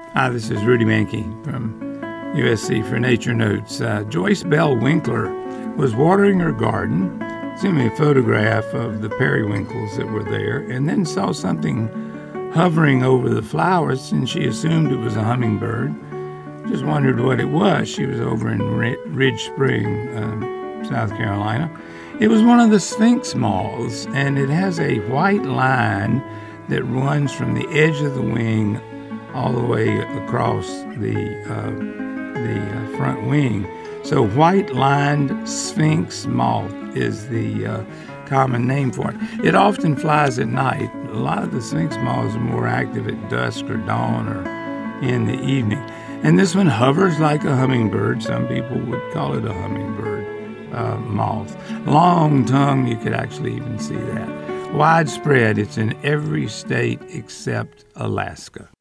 Hi, this is Rudy Mankey from USC for Nature Notes. Joyce Bell Winkler was watering her garden, sent me a photograph of the periwinkles that were there, and then saw something hovering over the flowers, and she assumed it was a hummingbird. Just wondered what it was. She was over in Ridge Spring, South Carolina. It was one of the sphinx moths, and it has a white line that runs from the edge of the wing all the way across the front wing. So white-lined sphinx moth is the common name for it. It often flies at night. A lot of the sphinx moths are more active at dusk or dawn or in the evening. And this one hovers like a hummingbird. Some people would call it a hummingbird moth. Long tongue, you could actually even see that. Widespread, it's in every state except Alaska.